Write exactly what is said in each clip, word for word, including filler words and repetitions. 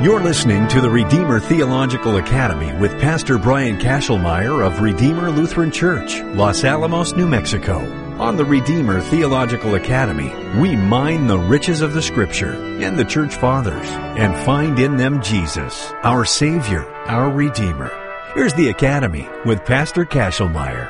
You're listening to the Redeemer Theological Academy with Pastor Brian Kashelmeyer of Redeemer Lutheran Church, Los Alamos, New Mexico. On the Redeemer Theological Academy, we mine the riches of the Scripture and the Church Fathers and find in them Jesus, our Savior, our Redeemer. Here's the Academy with Pastor Kashelmeyer.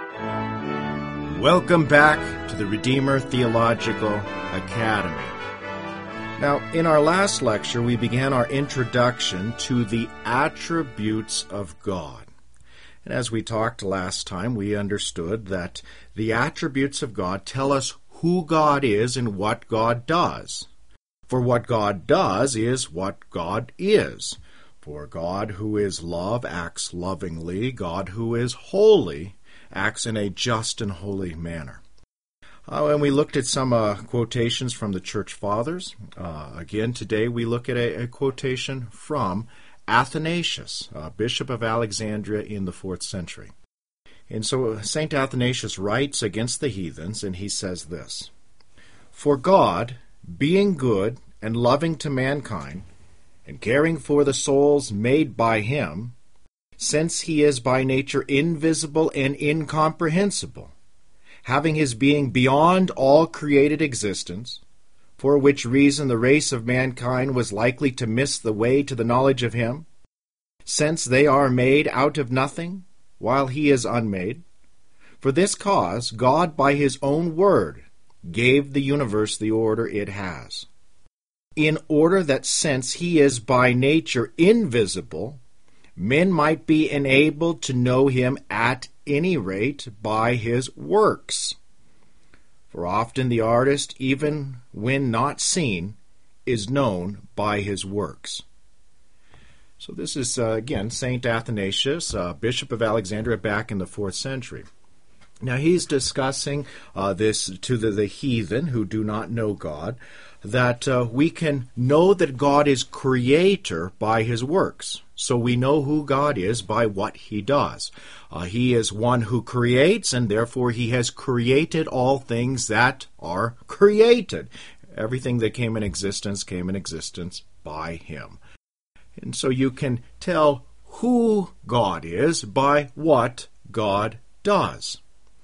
Welcome back to the Redeemer Theological Academy. Now, in our last lecture, we began our introduction to the attributes of God. And as we talked last time, we understood that the attributes of God tell us who God is and what God does. For what God does is what God is. For God who is love acts lovingly. God who is holy acts in a just and holy manner. Uh, and we looked at some uh, quotations from the Church Fathers. Uh, again, today we look at a, a quotation from Athanasius, uh, Bishop of Alexandria in the fourth century. And so Saint Athanasius writes against the heathens, and he says this: "For God, being good and loving to mankind, and caring for the souls made by him, since he is by nature invisible and incomprehensible, having his being beyond all created existence, for which reason the race of mankind was likely to miss the way to the knowledge of him, since they are made out of nothing, while he is unmade. For this cause, God by his own word gave the universe the order it has, in order that since he is by nature invisible, men might be enabled to know him at any rate by his works. For often the artist, even when not seen, is known by his works." So this is, uh, again, Saint Athanasius, uh, Bishop of Alexandria back in the fourth century. Now he's discussing uh, this to the, the heathen who do not know God, that uh, we can know that God is creator by his works. So we know who God is by what he does. Uh, he is one who creates, and therefore he has created all things that are created. Everything that came in existence came in existence by him. And so you can tell who God is by what God does.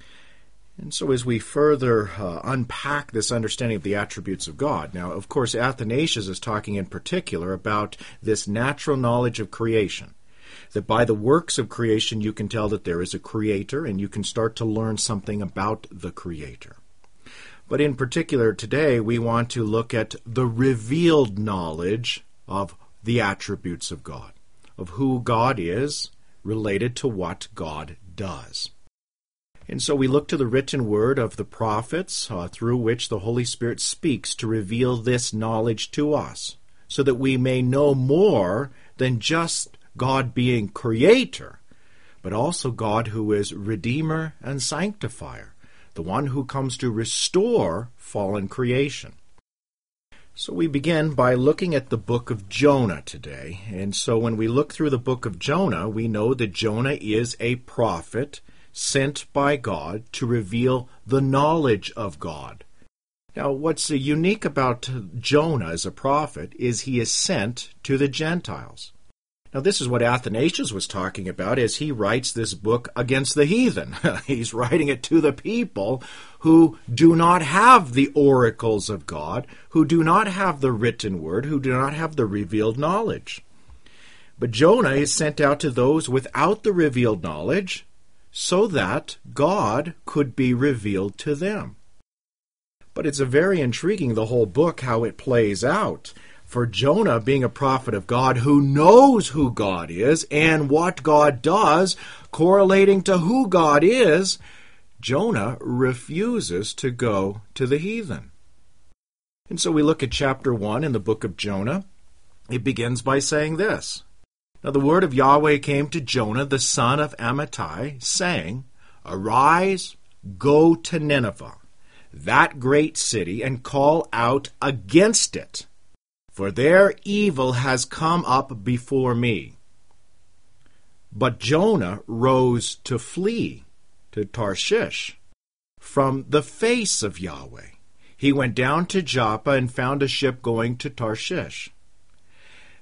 And so as we further uh, unpack this understanding of the attributes of God, now, of course, Athanasius is talking in particular about this natural knowledge of creation, that by the works of creation you can tell that there is a creator and you can start to learn something about the creator. But in particular today, we want to look at the revealed knowledge of the attributes of God, of who God is related to what God does. And so we look to the written word of the prophets, uh, through which the Holy Spirit speaks to reveal this knowledge to us, so that we may know more than just God being creator, but also God who is Redeemer and Sanctifier, the one who comes to restore fallen creation. So we begin by looking at the book of Jonah today. And so when we look through the book of Jonah, we know that Jonah is a prophet sent by God to reveal the knowledge of God. Now, what's unique about Jonah as a prophet is he is sent to the Gentiles. Now, this is what Athanasius was talking about as he writes this book against the heathen. He's writing it to the people who do not have the oracles of God, who do not have the written word, who do not have the revealed knowledge. But Jonah is sent out to those without the revealed knowledge, so that God could be revealed to them. But it's a very intriguing, the whole book, how it plays out. For Jonah, being a prophet of God who knows who God is and what God does, correlating to who God is, Jonah refuses to go to the heathen. And so we look at chapter one in the book of Jonah. It begins by saying this: "Now the word of Yahweh came to Jonah, the son of Amittai, saying, Arise, go to Nineveh, that great city, and call out against it, for their evil has come up before me. But Jonah rose to flee to Tarshish from the face of Yahweh. He went down to Joppa and found a ship going to Tarshish.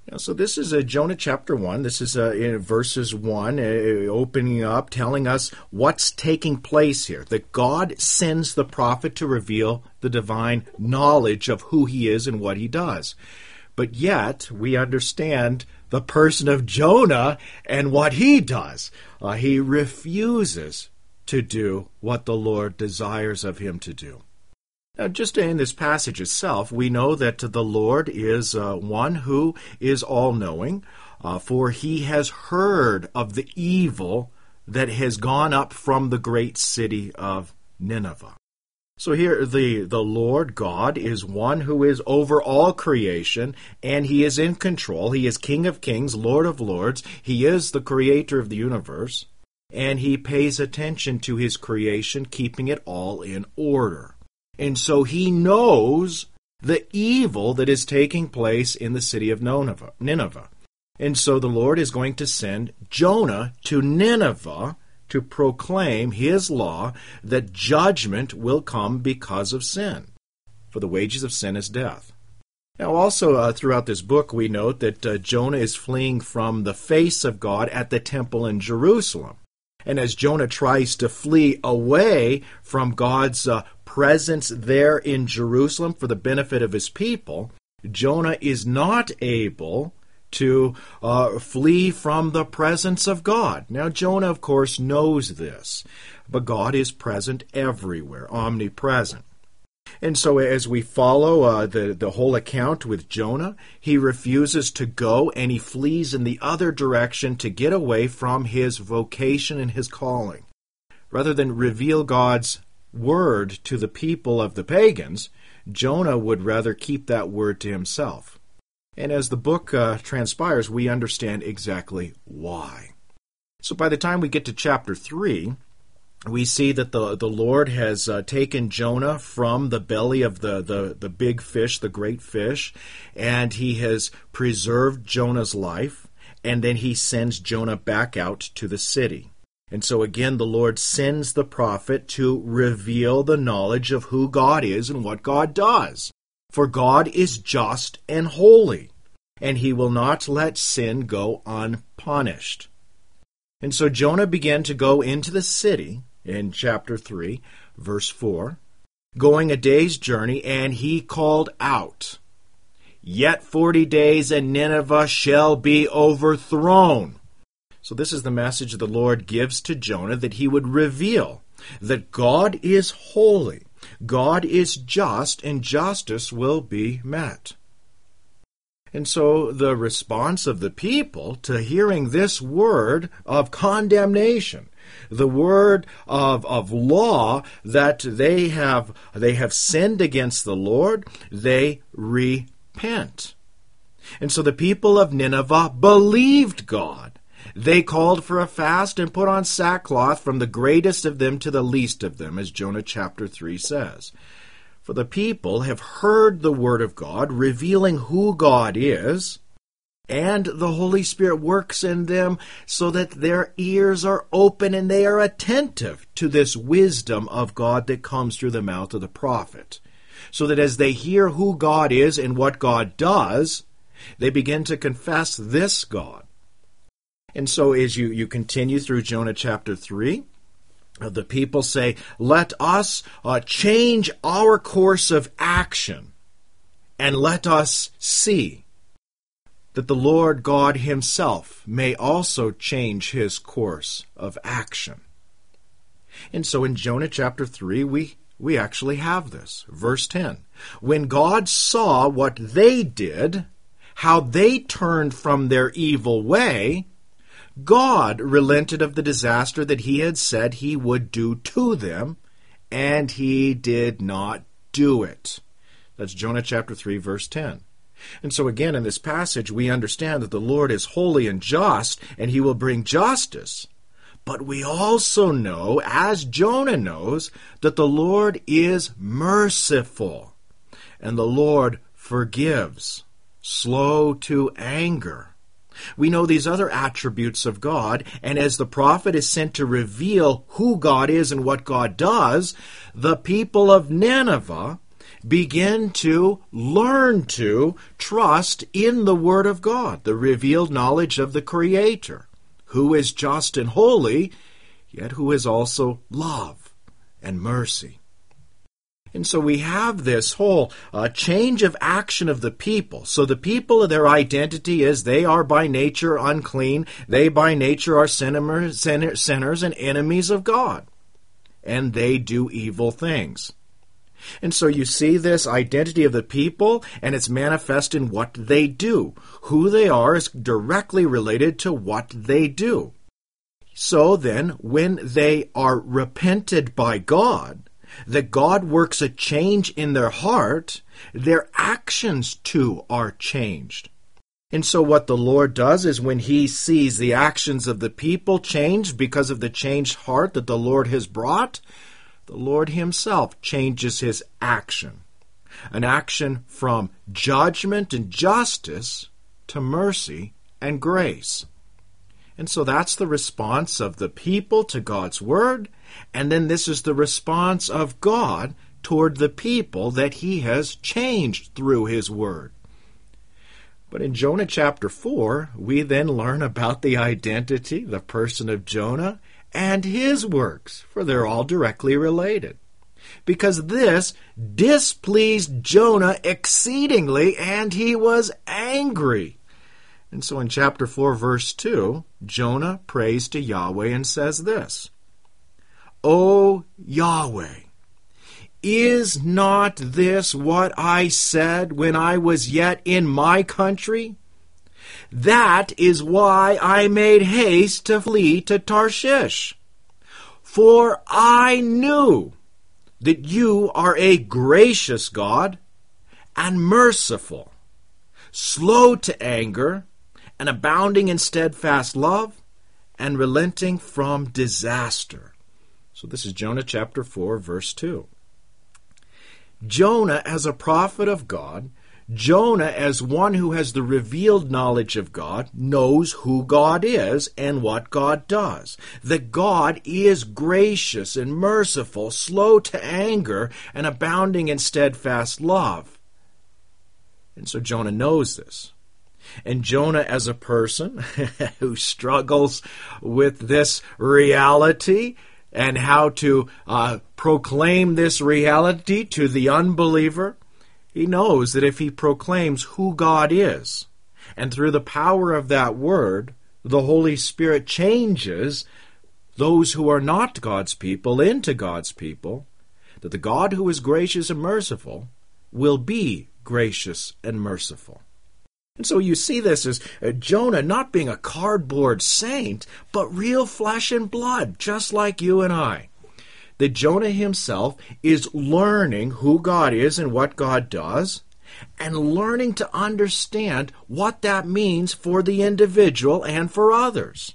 Now, so this is uh, Jonah chapter one. This is uh, in verses one, uh, opening up, telling us what's taking place here. That God sends the prophet to reveal the divine knowledge of who he is and what he does. But yet, we understand the person of Jonah and what he does. Uh, he refuses to do what the Lord desires of him to do. Now, just in this passage itself, we know that the Lord is uh, one who is all-knowing, uh, for he has heard of the evil that has gone up from the great city of Nineveh. So here, the, the Lord God is one who is over all creation, and he is in control. He is King of kings, Lord of lords. He is the creator of the universe, and he pays attention to his creation, keeping it all in order. And so he knows the evil that is taking place in the city of Nineveh. And so the Lord is going to send Jonah to Nineveh to proclaim his law that judgment will come because of sin. For the wages of sin is death. Now also uh, throughout this book we note that uh, Jonah is fleeing from the face of God at the temple in Jerusalem. And as Jonah tries to flee away from God's uh, presence there in Jerusalem for the benefit of his people, Jonah is not able to uh, flee from the presence of God. Now, Jonah, of course, knows this, but God is present everywhere, omnipresent. And so as we follow uh, the, the whole account with Jonah, he refuses to go and he flees in the other direction to get away from his vocation and his calling. Rather than reveal God's word to the people of the pagans, Jonah would rather keep that word to himself. And as the book uh, transpires, we understand exactly why. So by the time we get to chapter three, we see that the, the Lord has uh, taken Jonah from the belly of the, the, the big fish, the great fish, and he has preserved Jonah's life, and then he sends Jonah back out to the city. And so again, the Lord sends the prophet to reveal the knowledge of who God is and what God does. For God is just and holy, and he will not let sin go unpunished. And so Jonah began to go into the city, in chapter three, verse four, going a day's journey, and he called out, "Yet forty days, and Nineveh shall be overthrown." So this is the message the Lord gives to Jonah, that he would reveal that God is holy, God is just, and justice will be met. And so the response of the people to hearing this word of condemnation, the word of, of law that they have, they have sinned against the Lord, they repent. And so the people of Nineveh believed God. They called for a fast and put on sackcloth from the greatest of them to the least of them, as Jonah chapter three says. For the people have heard the word of God, revealing who God is, and the Holy Spirit works in them so that their ears are open and they are attentive to this wisdom of God that comes through the mouth of the prophet. So that as they hear who God is and what God does, they begin to confess this God. And so as you, you continue through Jonah chapter three, the people say, "Let us uh, change our course of action, and let us see that the Lord God himself may also change his course of action." And so in Jonah chapter three, we, we actually have this. Verse ten, "When God saw what they did, how they turned from their evil way, God relented of the disaster that he had said he would do to them, and he did not do it." That's Jonah chapter three, verse ten. And so again, in this passage, we understand that the Lord is holy and just, and he will bring justice. But we also know, as Jonah knows, that the Lord is merciful, and the Lord forgives, slow to anger. We know these other attributes of God, and as the prophet is sent to reveal who God is and what God does, the people of Nineveh, begin to learn to trust in the Word of God, the revealed knowledge of the Creator, who is just and holy, yet who is also love and mercy. And so we have this whole uh, change of action of the people. So the people, their identity is they are by nature unclean. They by nature are sinners, sinners and enemies of God. And they do evil things. And so you see this identity of the people, and it's manifest in what they do. Who they are is directly related to what they do. So then, when they are repented by God, that God works a change in their heart, their actions too are changed. And so what the Lord does is when He sees the actions of the people change because of the changed heart that the Lord has brought, the Lord Himself changes His action. An action from judgment and justice to mercy and grace. And so that's the response of the people to God's Word, and then this is the response of God toward the people that He has changed through His Word. But in Jonah chapter four, we then learn about the identity, the person of Jonah, and his works, for they're all directly related. Because this displeased Jonah exceedingly, and he was angry. And so in chapter four, verse two, Jonah prays to Yahweh and says this, O Yahweh, is not this what I said when I was yet in my country? That is why I made haste to flee to Tarshish. For I knew that you are a gracious God and merciful, slow to anger, and abounding in steadfast love, and relenting from disaster. So this is Jonah chapter four, verse two. Jonah as a prophet of God, Jonah as one who has the revealed knowledge of God, knows who God is and what God does. That God is gracious and merciful, slow to anger, and abounding in steadfast love. And so Jonah knows this. And Jonah as a person who struggles with this reality and how to uh, proclaim this reality to the unbeliever, he knows that if he proclaims who God is, and through the power of that word, the Holy Spirit changes those who are not God's people into God's people, that the God who is gracious and merciful will be gracious and merciful. And so you see this as Jonah not being a cardboard saint, but real flesh and blood, just like you and I. That Jonah himself is learning who God is and what God does, and learning to understand what that means for the individual and for others.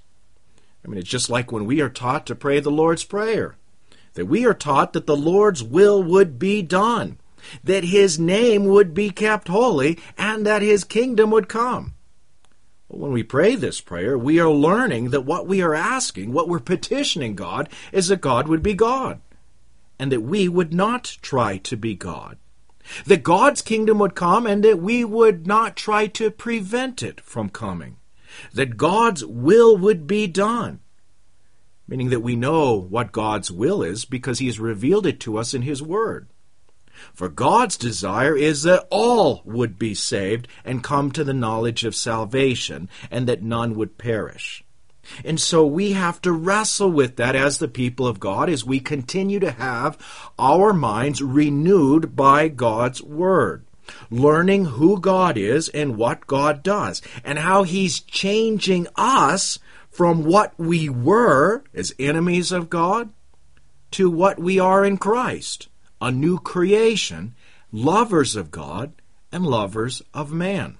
I mean, it's just like when we are taught to pray the Lord's Prayer, that we are taught that the Lord's will would be done, that His name would be kept holy, and that His kingdom would come. Well, when we pray this prayer, we are learning that what we are asking, what we're petitioning God, is that God would be God, and that we would not try to be God. That God's kingdom would come, and that we would not try to prevent it from coming. That God's will would be done, meaning that we know what God's will is because He has revealed it to us in His Word. For God's desire is that all would be saved and come to the knowledge of salvation, and that none would perish. And so we have to wrestle with that as the people of God as we continue to have our minds renewed by God's Word, learning who God is and what God does, and how He's changing us from what we were as enemies of God to what we are in Christ. A new creation, lovers of God and lovers of man.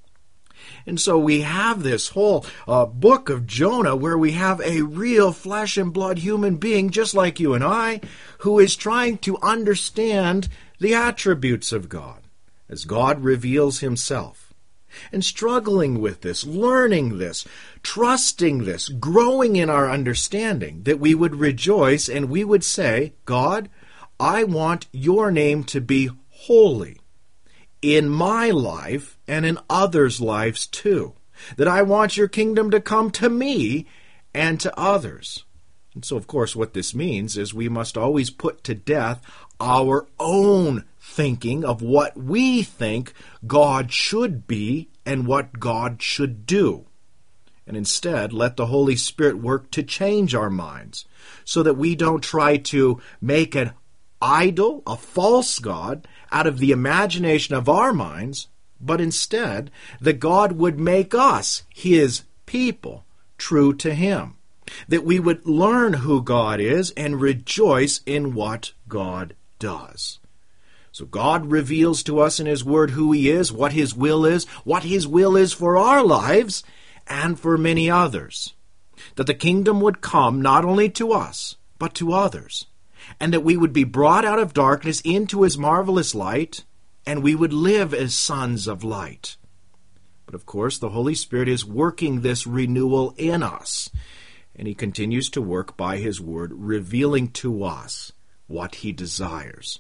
And so we have this whole uh, book of Jonah where we have a real flesh and blood human being just like you and I who is trying to understand the attributes of God as God reveals Himself. And struggling with this, learning this, trusting this, growing in our understanding that we would rejoice and we would say, God, I want your name to be holy in my life and in others' lives too. That I want your kingdom to come to me and to others. And so, of course, what this means is we must always put to death our own thinking of what we think God should be and what God should do. And instead, let the Holy Spirit work to change our minds so that we don't try to make an idol, a false God, out of the imagination of our minds, but instead that God would make us His people, true to Him. That we would learn who God is and rejoice in what God does. So God reveals to us in His Word who He is, what His will is, what His will is for our lives and for many others. That the kingdom would come not only to us, but to others. And that we would be brought out of darkness into His marvelous light, and we would live as sons of light. But of course, the Holy Spirit is working this renewal in us. And He continues to work by His Word, revealing to us what He desires.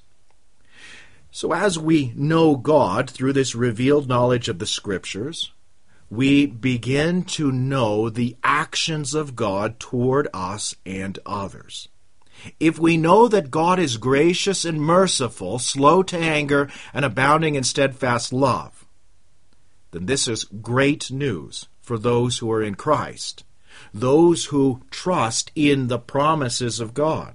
So as we know God through this revealed knowledge of the Scriptures, we begin to know the actions of God toward us and others. If we know that God is gracious and merciful, slow to anger, and abounding in steadfast love, then this is great news for those who are in Christ, those who trust in the promises of God.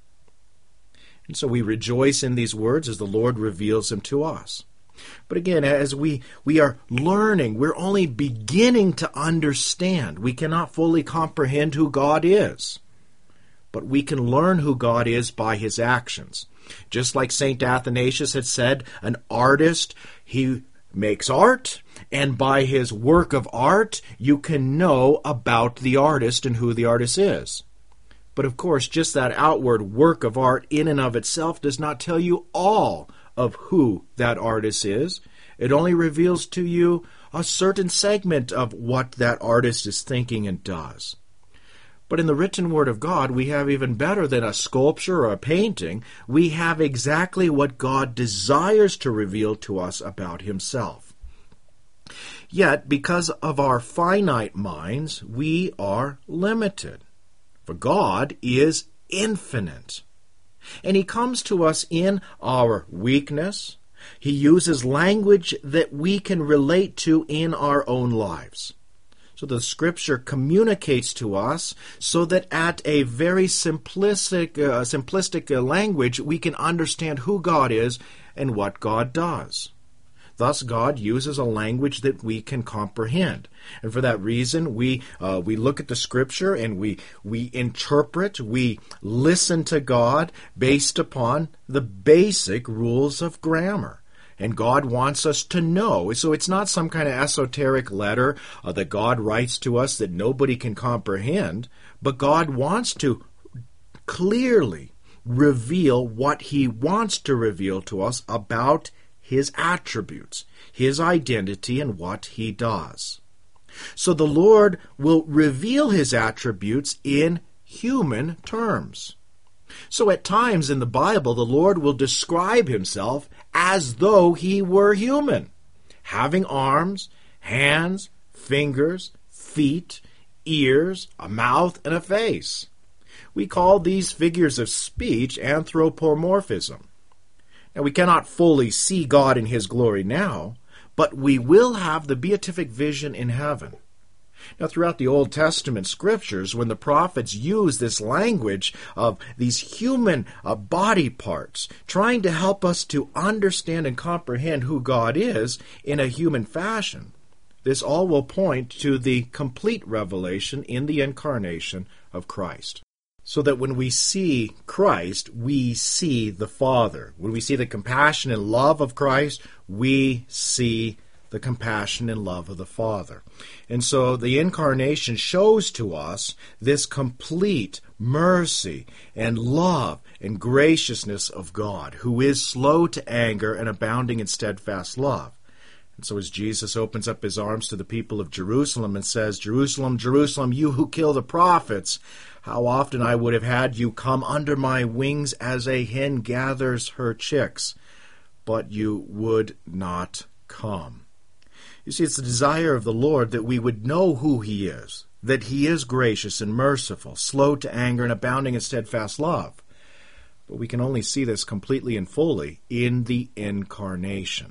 And so we rejoice in these words as the Lord reveals them to us. But again, as we, we are learning, we're only beginning to understand. We cannot fully comprehend who God is. But we can learn who God is by His actions. Just like Saint Athanasius had said, an artist, he makes art, and by his work of art, you can know about the artist and who the artist is. But of course, just that outward work of art in and of itself does not tell you all of who that artist is. It only reveals to you a certain segment of what that artist is thinking and does. But in the written Word of God, we have even better than a sculpture or a painting. We have exactly what God desires to reveal to us about Himself. Yet, because of our finite minds, we are limited. For God is infinite. And He comes to us in our weakness. He uses language that we can relate to in our own lives. So the Scripture communicates to us so that at a very simplistic, uh, simplistic uh, language, we can understand who God is and what God does. Thus, God uses a language that we can comprehend. And for that reason, we uh, we look at the Scripture and we, we interpret, we listen to God based upon the basic rules of grammar. And God wants us to know. So it's not some kind of esoteric letter uh, that God writes to us that nobody can comprehend, but God wants to clearly reveal what He wants to reveal to us about His attributes, His identity, and what He does. So the Lord will reveal His attributes in human terms. So at times in the Bible, the Lord will describe Himself as though He were human, having arms, hands, fingers, feet, ears, a mouth, and a face. We call these figures of speech anthropomorphism. Now, we cannot fully see God in His glory now, but we will have the beatific vision in heaven. Now, throughout the Old Testament Scriptures, when the prophets use this language of these human uh, body parts, trying to help us to understand and comprehend who God is in a human fashion, this all will point to the complete revelation in the incarnation of Christ. So that when we see Christ, we see the Father. When we see the compassion and love of Christ, we see the compassion and love of the Father. And so the incarnation shows to us this complete mercy and love and graciousness of God, who is slow to anger and abounding in steadfast love. And so as Jesus opens up His arms to the people of Jerusalem and says, "Jerusalem, Jerusalem, you who kill the prophets, how often I would have had you come under my wings as a hen gathers her chicks. but you would not come. You see, it's the desire of the Lord that we would know who He is, that He is gracious and merciful, slow to anger and abounding in steadfast love. But we can only see this completely and fully in the incarnation.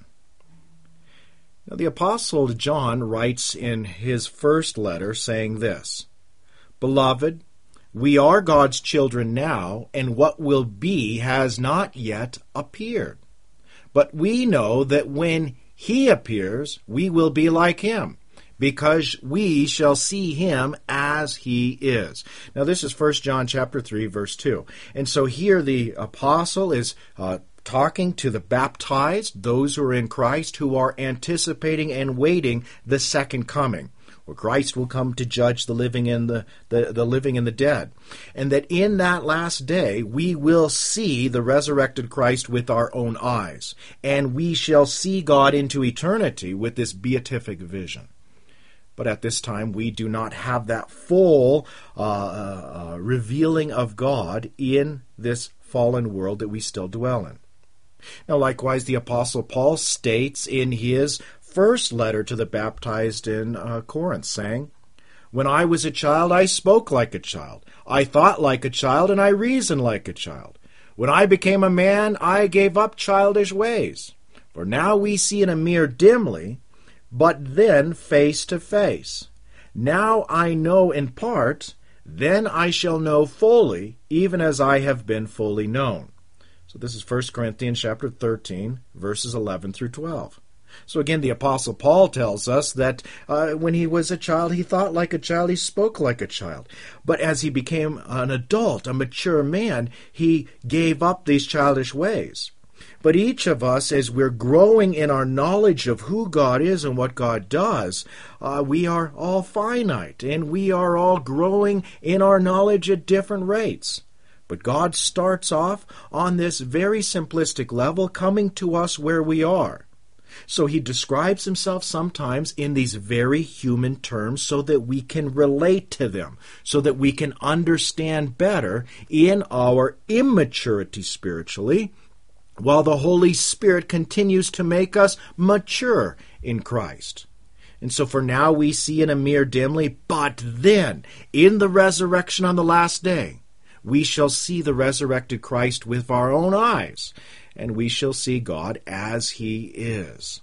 Now, the Apostle John writes in his first letter saying this, "Beloved, we are God's children now, and what will be has not yet appeared. But we know that when He appears, we will be like Him, because we shall see Him as He is." Now, this is First John chapter three, verse two. And so here the apostle is uh, talking to the baptized, those who are in Christ, who are anticipating and waiting the second coming, where Christ will come to judge the living and the, the, the living and the dead. And that in that last day, we will see the resurrected Christ with our own eyes. And we shall see God into eternity with this beatific vision. But at this time, we do not have that full uh, uh, revealing of God in this fallen world that we still dwell in. Now, likewise, the Apostle Paul states in his first letter to the baptized in uh, Corinth, saying, "When I was a child, I spoke like a child. I thought like a child, and I reasoned like a child. When I became a man, I gave up childish ways. For now we see in a mirror dimly, but then face to face. Now I know in part, then I shall know fully, even as I have been fully known." So this is First Corinthians chapter thirteen, verses eleven through twelve. So again, the Apostle Paul tells us that uh, when he was a child, he thought like a child, he spoke like a child. But as he became an adult, a mature man, he gave up these childish ways. But each of us, as we're growing in our knowledge of who God is and what God does, uh, we are all finite, and we are all growing in our knowledge at different rates. But God starts off on this very simplistic level, coming to us where we are. So He describes Himself sometimes in these very human terms so that we can relate to them, so that we can understand better in our immaturity spiritually, while the Holy Spirit continues to make us mature in Christ. And so for now we see in a mirror dimly, but then, in the resurrection on the last day, we shall see the resurrected Christ with our own eyes, and we shall see God as He is.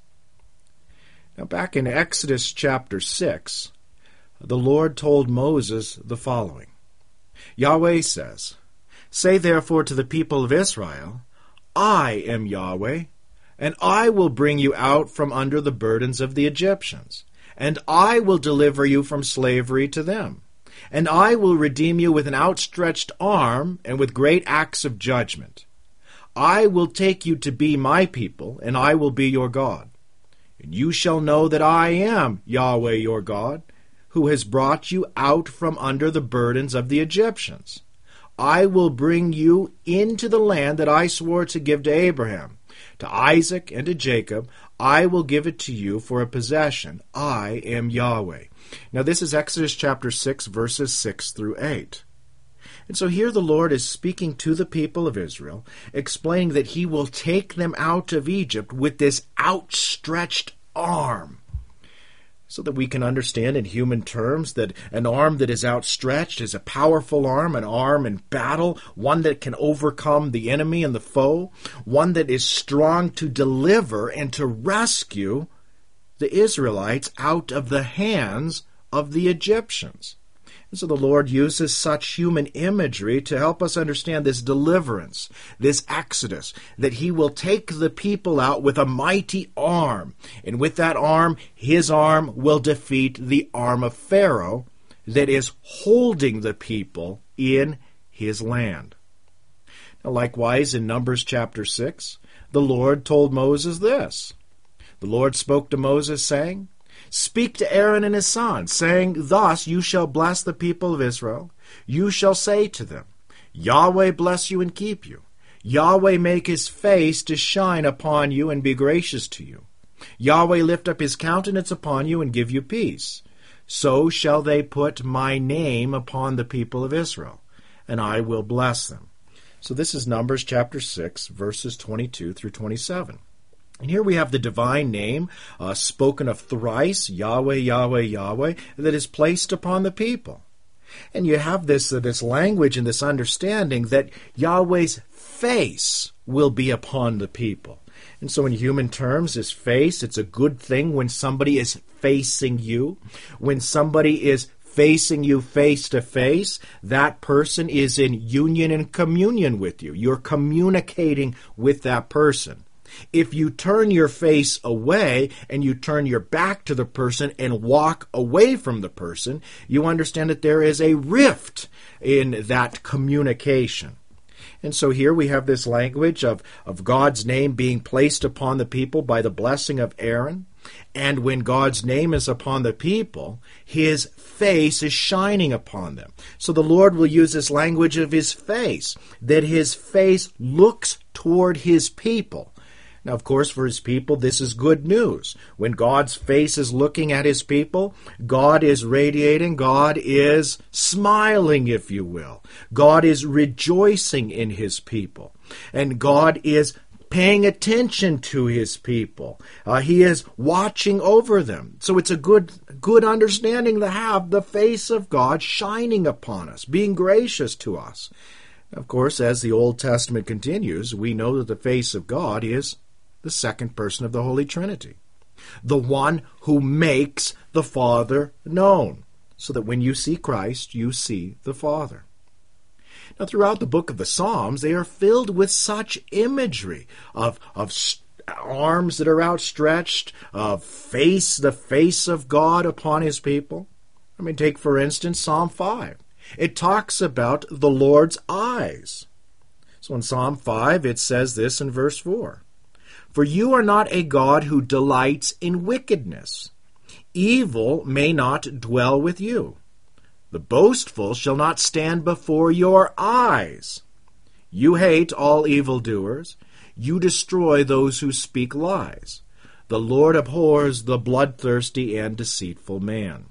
Now, back in Exodus chapter six, the Lord told Moses the following. Yahweh says, "Say therefore to the people of Israel, I am Yahweh, and I will bring you out from under the burdens of the Egyptians, and I will deliver you from slavery to them. And I will redeem you with an outstretched arm and with great acts of judgment. I will take you to be my people, and I will be your God. And you shall know that I am Yahweh your God, who has brought you out from under the burdens of the Egyptians. I will bring you into the land that I swore to give to Abraham, to Isaac, and to Jacob. I will give it to you for a possession. I am Yahweh." Now this is Exodus chapter six, verses six through eight. And so here the Lord is speaking to the people of Israel, explaining that He will take them out of Egypt with this outstretched arm. So that we can understand in human terms that an arm that is outstretched is a powerful arm, an arm in battle, one that can overcome the enemy and the foe, one that is strong to deliver and to rescue the Israelites out of the hands of the Egyptians. And so the Lord uses such human imagery to help us understand this deliverance, this exodus, that He will take the people out with a mighty arm. And with that arm, His arm will defeat the arm of Pharaoh that is holding the people in his land. Now, likewise, in Numbers chapter six, the Lord told Moses this. The Lord spoke to Moses, saying, "Speak to Aaron and his sons, saying, Thus you shall bless the people of Israel. You shall say to them, Yahweh bless you and keep you. Yahweh make His face to shine upon you and be gracious to you. Yahweh lift up His countenance upon you and give you peace. So shall they put my name upon the people of Israel, and I will bless them." So this is Numbers chapter six, verses twenty-two through twenty-seven. And here we have the divine name, uh, spoken of thrice, Yahweh, Yahweh, Yahweh, that is placed upon the people. And you have this, uh, this language and this understanding that Yahweh's face will be upon the people. And so in human terms, his face, it's a good thing when somebody is facing you. When somebody is facing you face to face, that person is in union and communion with you. You're communicating with that person. If you turn your face away and you turn your back to the person and walk away from the person, you understand that there is a rift in that communication. And so here we have this language of, of God's name being placed upon the people by the blessing of Aaron. And when God's name is upon the people, his face is shining upon them. So the Lord will use this language of his face, that his face looks toward his people. Now, of course, for his people, this is good news. When God's face is looking at his people, God is radiating, God is smiling, if you will. God is rejoicing in his people. And God is paying attention to his people. Uh, he is watching over them. So it's a good, good understanding to have the face of God shining upon us, being gracious to us. Of course, as the Old Testament continues, we know that the face of God is the second person of the Holy Trinity, the one who makes the Father known, so that when you see Christ, you see the Father. Now, throughout the book of the Psalms, they are filled with such imagery of, of arms that are outstretched, of face, the face of God upon his people. I mean, take, for instance, Psalm five. It talks about the Lord's eyes. So in Psalm five, it says this in verse four. For you are not a God who delights in wickedness. Evil may not dwell with you. The boastful shall not stand before your eyes. You hate all evildoers. You destroy those who speak lies. The Lord abhors the bloodthirsty and deceitful man.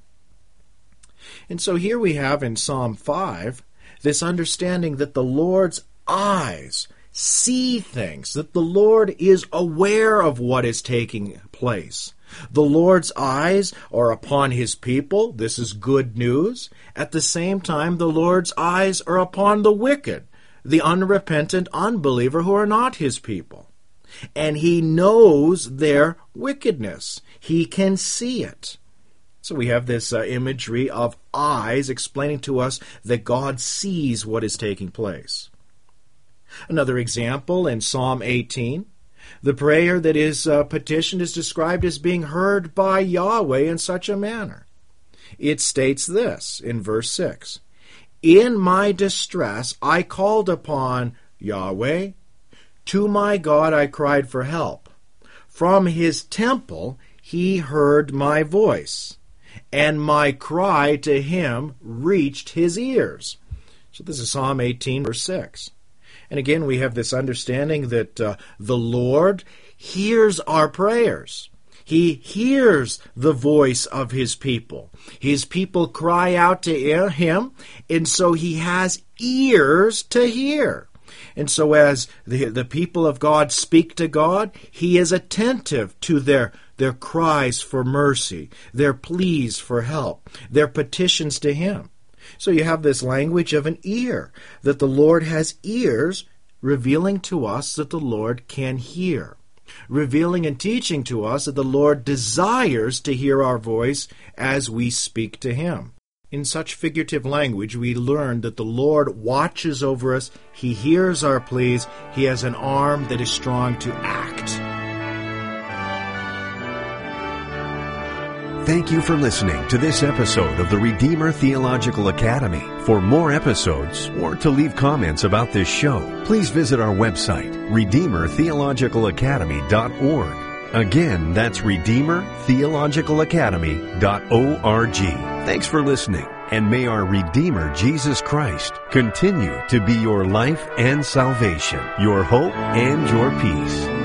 And so here we have in Psalm five this understanding that the Lord's eyes see things, that the Lord is aware of what is taking place. The Lord's eyes are upon his people. This is good news. At the same time, the Lord's eyes are upon the wicked, the unrepentant unbeliever who are not his people. And he knows their wickedness. He can see it. So we have this uh, imagery of eyes explaining to us that God sees what is taking place. Another example in Psalm eighteen. The prayer that is uh, petitioned is described as being heard by Yahweh in such a manner. It states this in verse six. In my distress I called upon Yahweh. To my God I cried for help. From his temple he heard my voice, and my cry to him reached his ears. So this is Psalm eighteen, verse six. And again, we have this understanding that uh, the Lord hears our prayers. He hears the voice of his people. His people cry out to him, and so he has ears to hear. And so as the, the people of God speak to God, he is attentive to their, their cries for mercy, their pleas for help, their petitions to him. So you have this language of an ear, that the Lord has ears, revealing to us that the Lord can hear, revealing and teaching to us that the Lord desires to hear our voice as we speak to him. In such figurative language, we learn that the Lord watches over us, he hears our pleas, he has an arm that is strong to act. Thank you for listening to this episode of the Redeemer Theological Academy. For more episodes or to leave comments about this show, please visit our website, redeemer theological academy dot org. Again, that's redeemer theological academy dot org. Thanks for listening, and may our Redeemer Jesus Christ continue to be your life and salvation, your hope and your peace.